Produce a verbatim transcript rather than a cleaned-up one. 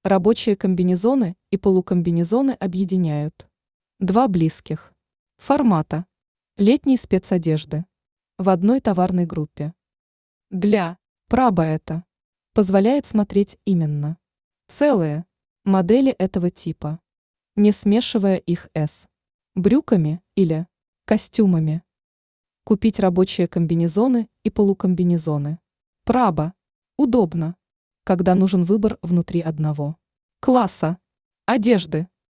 Рабочие комбинезоны и полукомбинезоны объединяют два близких формата летней спецодежды в одной товарной группе. Для Праба это позволяет смотреть именно целые модели этого типа, не смешивая их с брюками или костюмами. Купить рабочие комбинезоны и полукомбинезоны Праба удобно, когда нужен выбор внутри одного класса одежды.